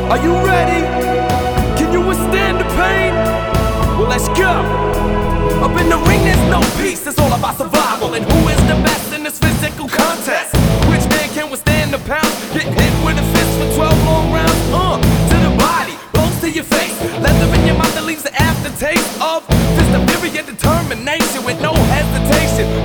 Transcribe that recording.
Are you ready? Can you withstand the pain? Well, let's go. Up in the ring, there's no peace. It's all about survival. And who is the best in this physical contest? Which man can withstand the pound? Get hit with a fist for 12 long rounds. To the body, blows to your face. Leather in your mouth that leaves the aftertaste of fist of fury and determination with no hesitation.